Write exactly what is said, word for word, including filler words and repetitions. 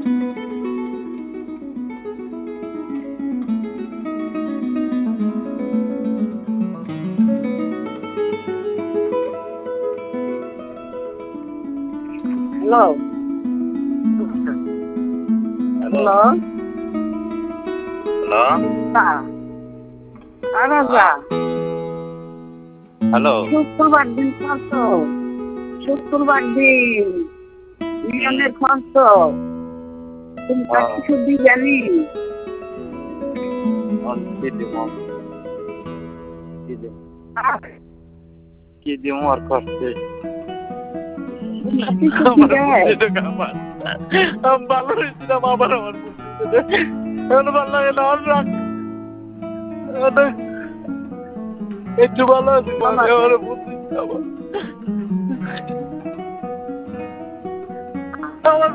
hello hello hello Raja hello শুক্রবার দিন কত শুক্রবার দিন মিলনের খরচ তুমি কাজ কিছু দিবেনি কি দিব কি দিব কি দিব আর করতে কিছু দিবে আমি ভালো হয়েছিলাম আবার আমার এখন ভালো লাগে না আর রাখ একটু ভালো আছি আমার বুদ্ধি আমার